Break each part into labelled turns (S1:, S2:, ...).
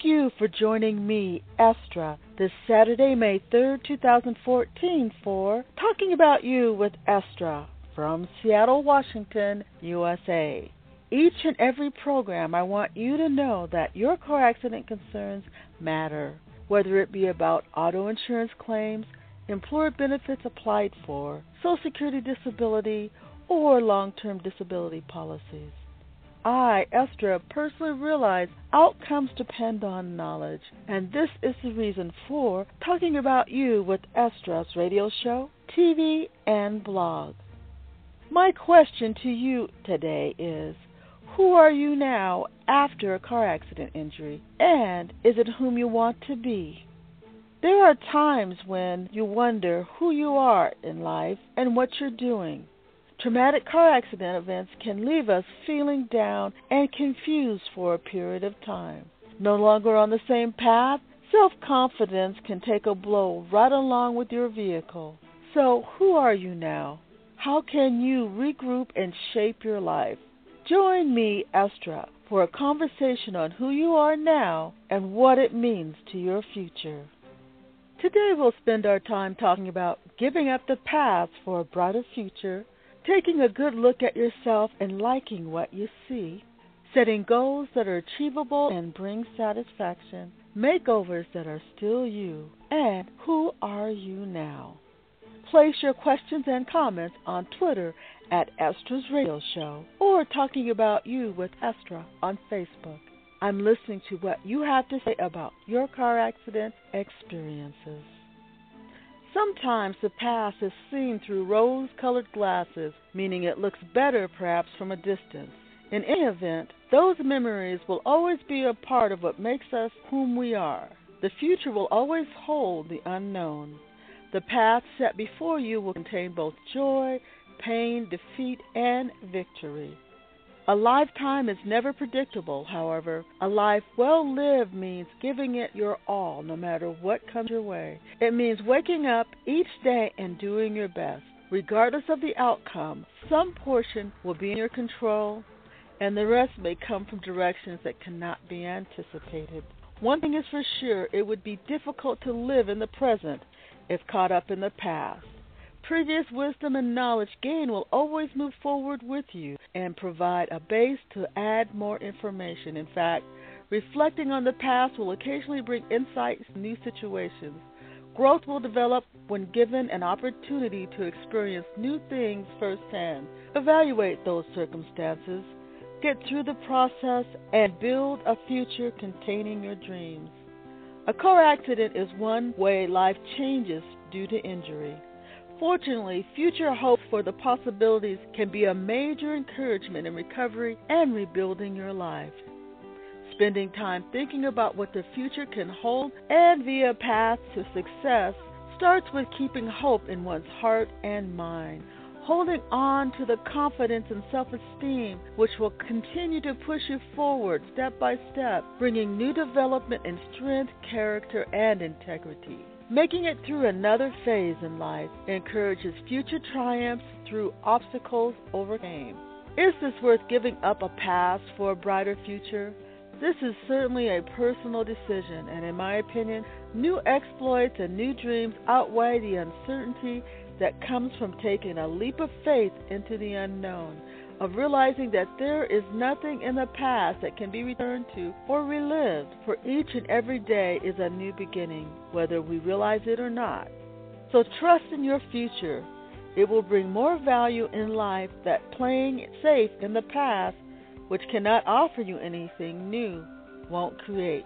S1: you for joining me, Estra, this Saturday, May 3rd, 2014 for Talking About You with Estra from Seattle, Washington, USA. Each and every program, I want you to know that your car accident concerns matter, whether it be about auto insurance claims, employer benefits applied for, Social Security disability, or long-term disability policies. I, Estra, personally realize outcomes depend on knowledge, and this is the reason for Talking About You with Estra's radio show, TV, and blog. My question to you today is, who are you now after a car accident injury, and is it whom you want to be? There are times when you wonder who you are in life and what you're doing. Traumatic car accident events can leave us feeling down and confused for a period of time. No longer on the same path, self-confidence can take a blow right along with your vehicle. So who are you now? How can you regroup and shape your life? Join me, Estra, for a conversation on who you are now and what it means to your future. Today we'll spend our time talking about giving up the past for a brighter future, taking a good look at yourself and liking what you see, setting goals that are achievable and bring satisfaction, makeovers that are still you, and who are you now? Place your questions and comments on Twitter at Estra's Radio Show or Talking About You with Estra on Facebook. I'm listening to what you have to say about your car accident experiences. Sometimes the past is seen through rose-colored glasses, meaning it looks better perhaps from a distance. In any event, those memories will always be a part of what makes us whom we are. The future will always hold the unknown. The path set before you will contain both joy, pain, defeat, and victory. A lifetime is never predictable, however. A life well lived means giving it your all no matter what comes your way. It means waking up each day and doing your best. Regardless of the outcome, some portion will be in your control, and the rest may come from directions that cannot be anticipated. One thing is for sure, it would be difficult to live in the present if caught up in the past. Previous wisdom and knowledge gained will always move forward with you and provide a base to add more information. In fact, reflecting on the past will occasionally bring insights to new situations. Growth will develop when given an opportunity to experience new things firsthand. Evaluate those circumstances, get through the process, and build a future containing your dreams. A car accident is one way life changes due to injury. Fortunately, future hope for the possibilities can be a major encouragement in recovery and rebuilding your life. Spending time thinking about what the future can hold and via a path to success starts with keeping hope in one's heart and mind, holding on to the confidence and self-esteem which will continue to push you forward step by step, bringing new development in strength, character, and integrity. Making it through another phase in life encourages future triumphs through obstacles overcame. Is this worth giving up a past for a brighter future? This is certainly a personal decision, and in my opinion, new exploits and new dreams outweigh the uncertainty that comes from taking a leap of faith into the unknown, of realizing that there is nothing in the past that can be returned to or relived, for each and every day is a new beginning, whether we realize it or not. So trust in your future. It will bring more value in life that playing it safe in the past, which cannot offer you anything new, won't create.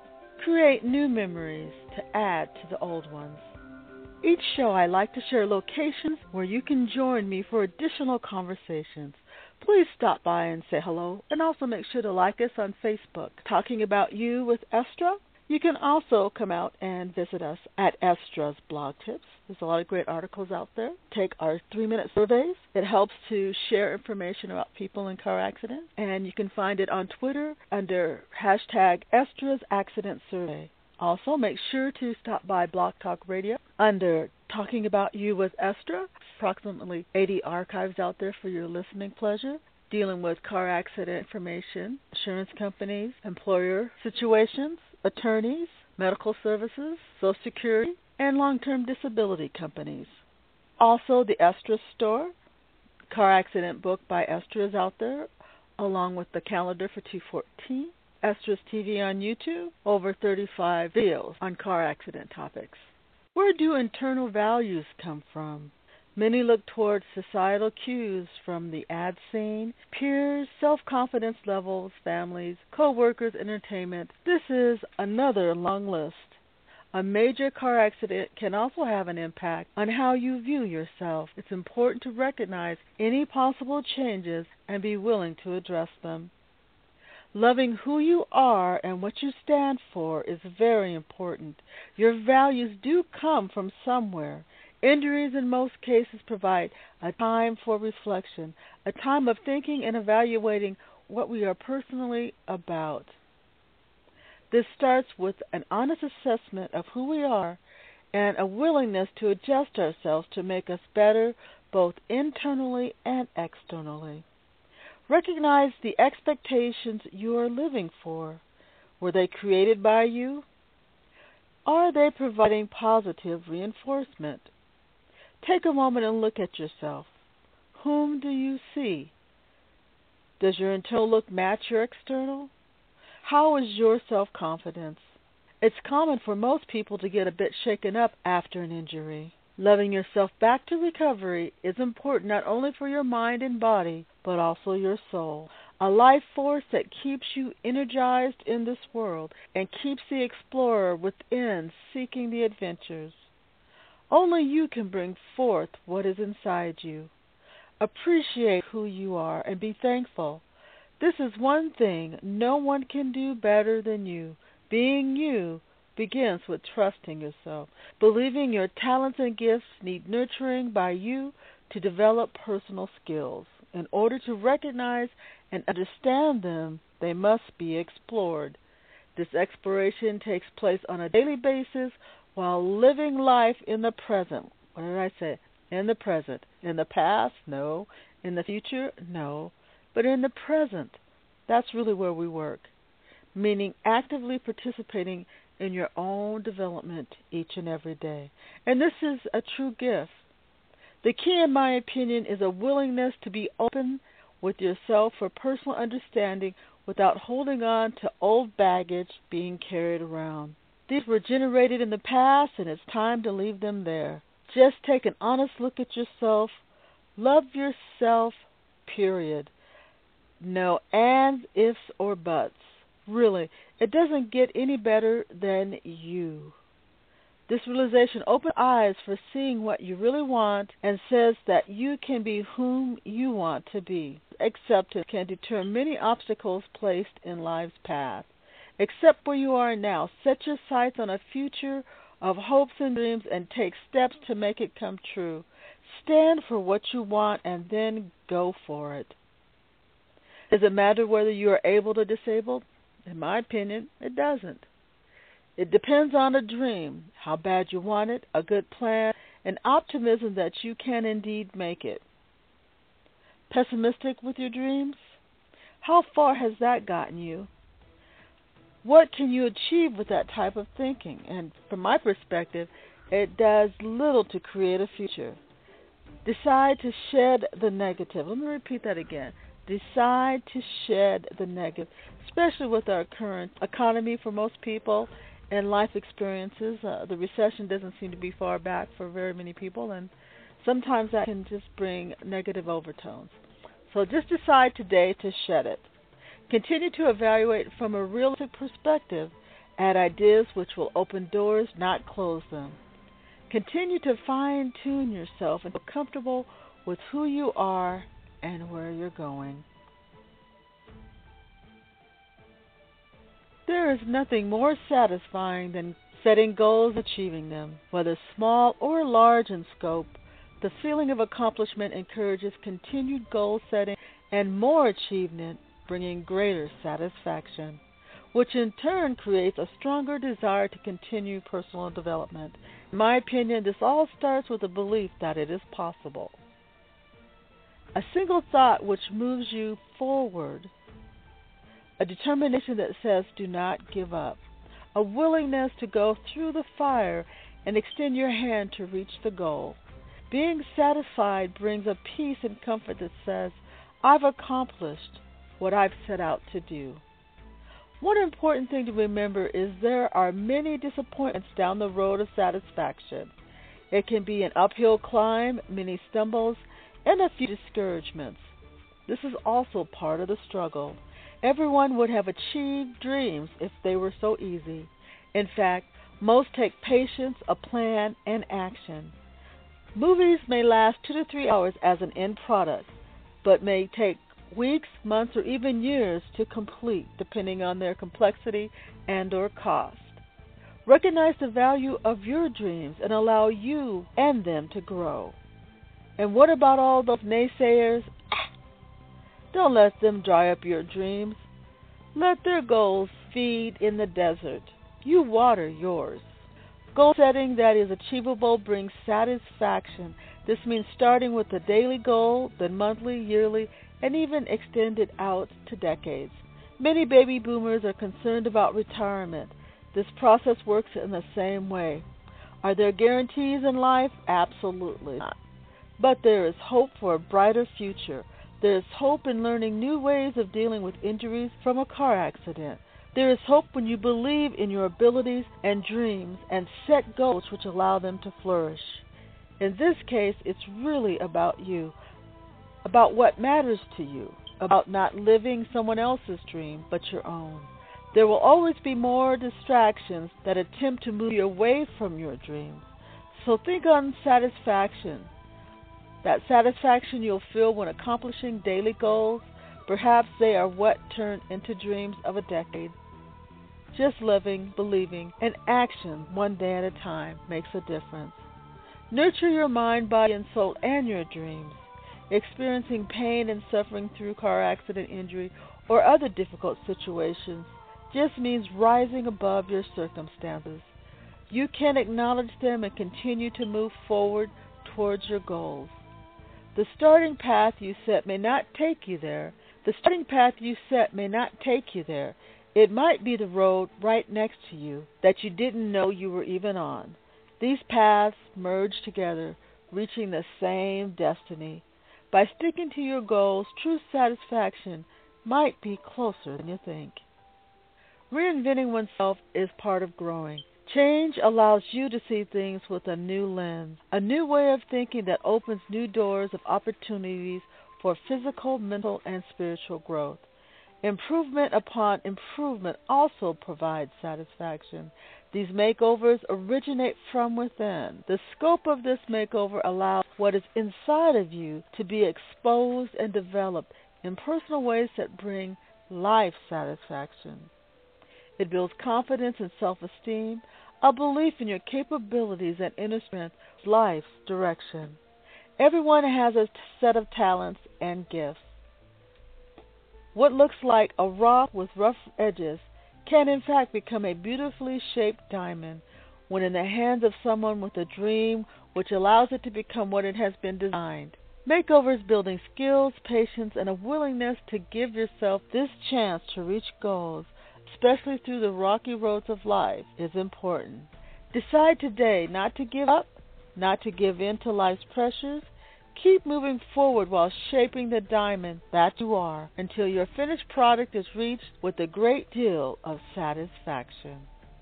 S1: Create new memories to add to the old ones. Each show I like to share locations where you can join me for additional conversations. Please stop by and say hello, and also make sure to like us on Facebook, Talking About You with Estra. You can also come out and visit us at Estra's Blog Tips. There's a lot of great articles out there. Take our 3-minute surveys. It helps to share information about people in car accidents, and you can find it on Twitter under hashtag Estra's Accident Survey. Also, make sure to stop by Blog Talk Radio under Talking About You with Estra. Approximately 80 archives out there for your listening pleasure, dealing with car accident information, insurance companies, employer situations, attorneys, medical services, Social Security, and long-term disability companies. Also, the Estra Store, car accident book by Estra is out there, along with the calendar for 214. Estra's TV on YouTube, over 35 videos on car accident topics. Where do internal values come from? Many look towards societal cues from the ad scene, peers, self-confidence levels, families, co-workers, entertainment. This is another long list. A major car accident can also have an impact on how you view yourself. It's important to recognize any possible changes and be willing to address them. Loving who you are and what you stand for is very important. Your values do come from somewhere. Injuries in most cases provide a time for reflection, a time of thinking and evaluating what we are personally about. This starts with an honest assessment of who we are and a willingness to adjust ourselves to make us better both internally and externally. Recognize the expectations you are living for. Were they created by you? Are they providing positive reinforcement? Take a moment and look at yourself. Whom do you see? Does your internal look match your external? How is your self-confidence? It's common for most people to get a bit shaken up after an injury. Loving yourself back to recovery is important not only for your mind and body, but also your soul. A life force that keeps you energized in this world and keeps the explorer within seeking the adventures. Only you can bring forth what is inside you. Appreciate who you are and be thankful. This is one thing no one can do better than you. Being you begins with trusting yourself, believing your talents and gifts need nurturing by you to develop personal skills. In order to recognize and understand them, they must be explored. This exploration takes place on a daily basis while living life in the present. What did I say? In the present. In the past? No. In the future? No. But in the present. That's really where we work, meaning actively participating in your own development each and every day. And this is a true gift. The key, in my opinion, is a willingness to be open with yourself for personal understanding without holding on to old baggage being carried around. These were generated in the past, and it's time to leave them there. Just take an honest look at yourself. Love yourself, period. No ands, ifs, or buts. Really, it doesn't get any better than you. This realization opens eyes for seeing what you really want and says that you can be whom you want to be. Acceptance can deter many obstacles placed in life's path. Accept where you are now. Set your sights on a future of hopes and dreams and take steps to make it come true. Stand for what you want and then go for it. Does it matter whether you are able or disabled? In my opinion, it doesn't. It depends on a dream, how bad you want it, a good plan, and optimism that you can indeed make it. Pessimistic with your dreams? How far has that gotten you? What can you achieve with that type of thinking? And from my perspective, it does little to create a future. Decide to shed the negative. Let me repeat that again. Decide to shed the negative, especially with our current economy for most people and life experiences. The recession doesn't seem to be far back for very many people, and sometimes that can just bring negative overtones. So just decide today to shed it. Continue to evaluate from a realistic perspective. Add ideas which will open doors, not close them. Continue to fine-tune yourself and feel comfortable with who you are and where you're going. There is nothing more satisfying than setting goals and achieving them. Whether small or large in scope, the feeling of accomplishment encourages continued goal setting and more achievement, bringing greater satisfaction, which in turn creates a stronger desire to continue personal development. In my opinion, this all starts with a belief that it is possible. A single thought which moves you forward. A determination that says, do not give up. a willingness to go through the fire and extend your hand to reach the goal. Being satisfied brings a peace and comfort that says, I've accomplished what I've set out to do. One important thing to remember is there are many disappointments down the road of satisfaction. It can be an uphill climb, many stumbles, and a few discouragements. This is also part of the struggle. Everyone would have achieved dreams if they were so easy. In fact, most take patience, a plan, and action. Movies may last 2 to 3 hours as an end product, but may take weeks, months, or even years to complete, depending on their complexity and or cost. Recognize the value of your dreams and allow you and them to grow. And what about all those naysayers? Don't let them dry up your dreams. Let their goals feed in the desert. You water yours. Goal setting that is achievable brings satisfaction. This means starting with a daily goal, then monthly, yearly, and even extended out to decades. Many baby boomers are concerned about retirement. This process works in the same way. Are there guarantees in life? Absolutely not. But there is hope for a brighter future. There is hope in learning new ways of dealing with injuries from a car accident. There is hope when you believe in your abilities and dreams and set goals which allow them to flourish. In this case, it's really about you, about what matters to you, about not living someone else's dream but your own. There will always be more distractions that attempt to move you away from your dreams. So think on satisfaction. That satisfaction you'll feel when accomplishing daily goals, perhaps they are what turn into dreams of a decade. Just living, believing, and action one day at a time makes a difference. Nurture your mind, body, and soul and your dreams. Experiencing pain and suffering through car accident injury or other difficult situations just means rising above your circumstances. You can acknowledge them and continue to move forward towards your goals. The starting path you set may not take you there. It might be the road right next to you that you didn't know you were even on. These paths merge together, reaching the same destiny. By sticking to your goals, true satisfaction might be closer than you think. Reinventing oneself is part of growing. Change allows you to see things with a new lens, a new way of thinking that opens new doors of opportunities for physical, mental, and spiritual growth. Improvement upon improvement also provides satisfaction. These makeovers originate from within. The scope of this makeover allows what is inside of you to be exposed and developed in personal ways that bring life satisfaction. It builds confidence and self-esteem, a belief in your capabilities and inner strength, life's direction. Everyone has a set of talents and gifts. What looks like a rock with rough edges can in fact become a beautifully shaped diamond when in the hands of someone with a dream which allows it to become what it has been designed. Makeovers building skills, patience, and a willingness to give yourself this chance to reach goals, especially through the rocky roads of life, is important. Decide today not to give up, not to give in to life's pressures. Keep moving forward while shaping the diamond that you are until your finished product is reached with a great deal of satisfaction.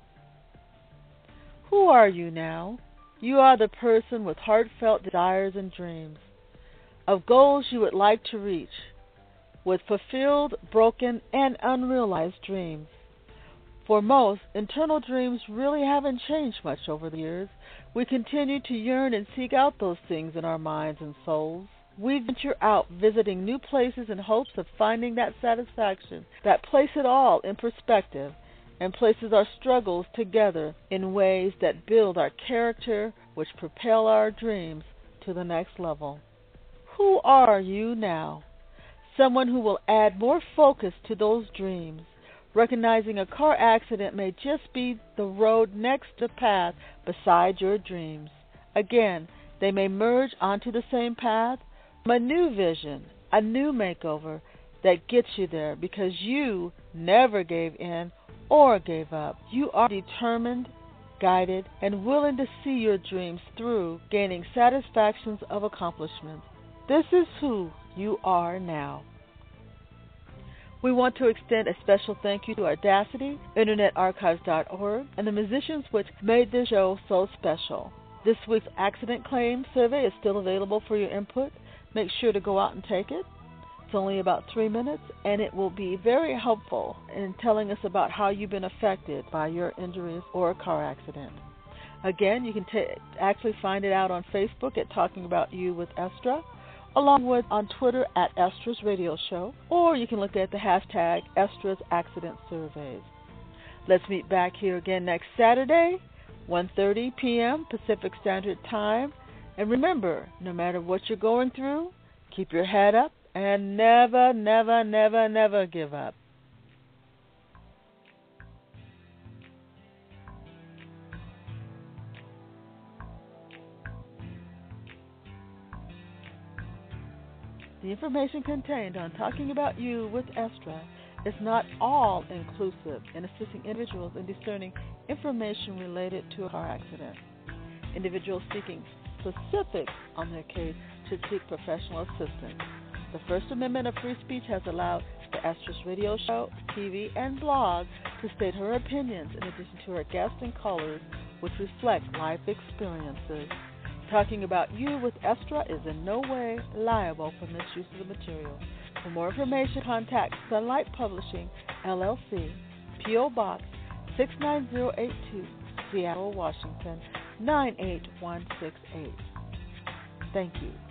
S1: Who are you now? You are the person with heartfelt desires and dreams, of goals you would like to reach, with fulfilled, broken, and unrealized dreams. For most, internal dreams really haven't changed much over the years. We continue to yearn and seek out those things in our minds and souls. We venture out visiting new places in hopes of finding that satisfaction that places it all in perspective and places our struggles together in ways that build our character, which propel our dreams to the next level. Who are you now? Someone who will add more focus to those dreams. Recognizing a car accident may just be the road next to path beside your dreams. Again, they may merge onto the same path from a new vision, a new makeover that gets you there because you never gave in or gave up. You are determined, guided, and willing to see your dreams through, gaining satisfactions of accomplishment. This is who you are now. We want to extend a special thank you to Audacity, InternetArchives.org, and the musicians which made this show so special. This week's accident claim survey is still available for your input. Make sure to go out and take it. It's only about 3 minutes, and it will be very helpful in telling us about how you've been affected by your injuries or a car accident. Again, you can actually find it out on Facebook at Talking About You with Estra, along with on Twitter at Estra's Radio Show, or you can look at the hashtag Estra's Accident Surveys. Let's meet back here again next Saturday, 1:30 p.m. Pacific Standard Time. And remember, no matter what you're going through, keep your head up and never, never, never, never give up. The information contained on Talking About You with Estra is not all inclusive in assisting individuals in discerning information related to a car accident. Individuals seeking specifics on their case should seek professional assistance. The First Amendment of free speech has allowed the Estra's Radio Show, TV, and blog to state her opinions in addition to her guests and callers, which reflect life experiences. Talking About You with Estra is in no way liable for misuse of the material. For more information, contact Sunlight Publishing, LLC, P.O. Box 69082, Seattle, Washington, 98168. Thank you.